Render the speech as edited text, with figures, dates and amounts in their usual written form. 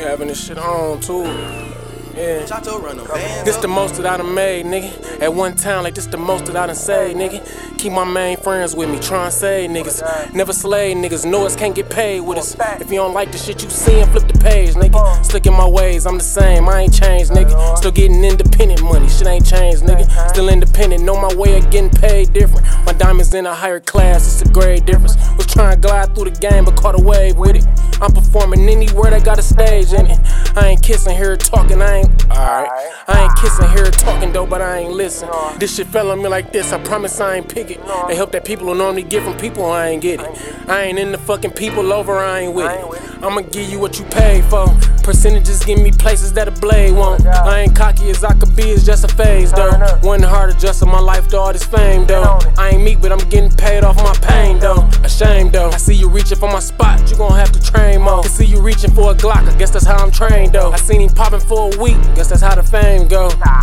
having this shit on too. Yeah. Chacho run them bands. This the most that I done made, nigga. At one time, like this the most that I done saved, nigga. Keep my main friends with me, try and save niggas. Never slay niggas, know us can't get paid with us. If you don't like the shit you seein', flip the page, nigga. Stick in my ways, I'm the same, I ain't changed, nigga. Still getting independent money, shit ain't changed, nigga. Still independent, know my way of getting paid different. My diamonds in a higher class, it's a grade difference. Was trying to glide through the game, but caught a wave with it. I'm performing anywhere that got a stage in it. I ain't kissing here talking, I ain't alright. I ain't kissing here talking though, but I ain't listen. This shit fell on me like this, I promise I ain't pick it. They help that people who normally get from people, I ain't get it. I ain't in the fucking people over, I ain't with it. I'ma give you what you paid for. Percentages give me places that a blade won't. I ain't cocky as I could be, it's just a phase though. Wasn't hard adjusting my life to all this fame though. I ain't meek, but I'm getting paid off my pain though. Ashamed though. I see you reaching for my spot, you gon' have to train more. I see you reaching for a Glock, I guess that's how I'm trained though. I seen him popping for a week, guess that's how the fame go.